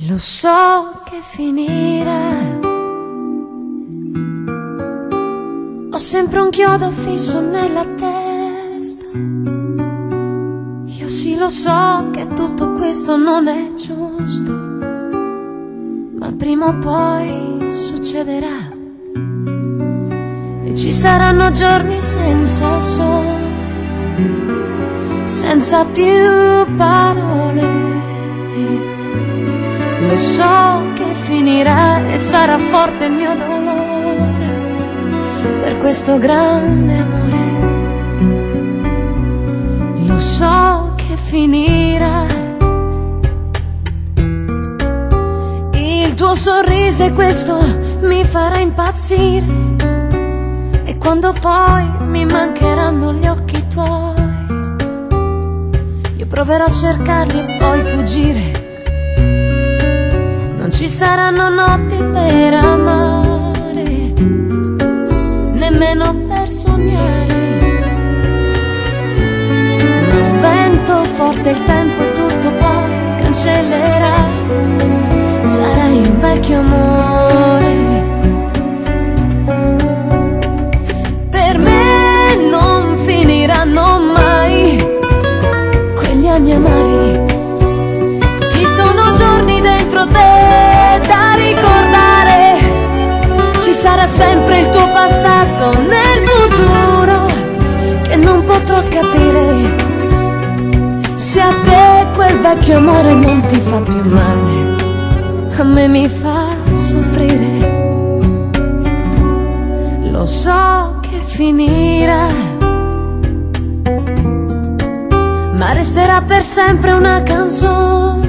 Lo so che finirà. Ho sempre un chiodo fisso nella testa. Io sì lo so che tutto questo non è giusto, ma prima o poi succederà. E ci saranno giorni senza sole, senza più parole. Lo so che finirà e sarà forte il mio dolore per questo grande amore. Lo so che finirà. Il tuo sorriso e questo mi farà impazzire, e quando poi mi mancheranno gli occhi tuoi, io proverò a cercarli e poi fuggire. Non ci saranno notti per amare, nemmeno per sognare. Ma un vento forte il tempo e tutto poi cancellerà. Sarai un vecchio amore. Per me non finiranno mai quegli anni amari. Ci sono giorni dentro te da ricordare. Ci sarà sempre il tuo passato nel futuro che non potrò capire. Se a te quel vecchio amore non ti fa più male, a me mi fa soffrire. Lo so che finirà, ma resterà per sempre una canzone.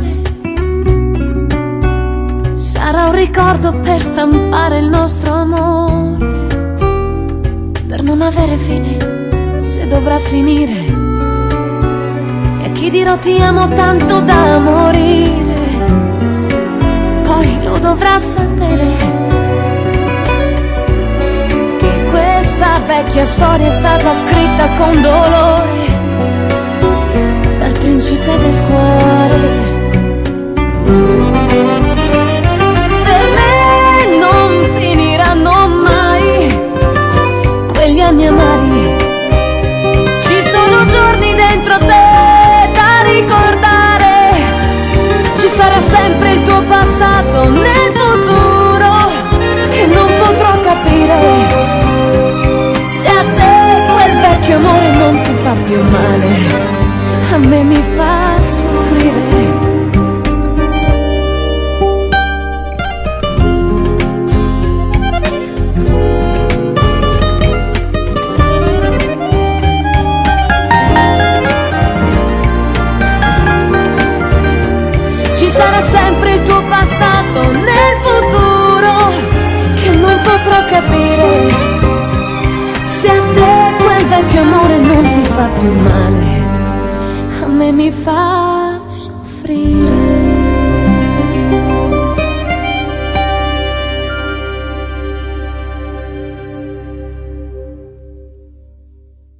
Sarà un ricordo per stampare il nostro amore, per non avere fine se dovrà finire. E a chi dirò ti amo tanto da morire, poi lo dovrà sapere che questa vecchia storia è stata scritta con dolore dal principe del cuore. Per me non finiranno mai quegli anni amari. Ci sono giorni dentro te da ricordare. Ci sarà sempre il tuo passato nel futuro che non potrò capire. Se a te quel vecchio amore non ti fa più male, a me mi fa soffrire. Ci sarà sempre il tuo passato nel futuro che non potrò capire. Se a te quel vecchio amore non ti fa più male, a me mi fa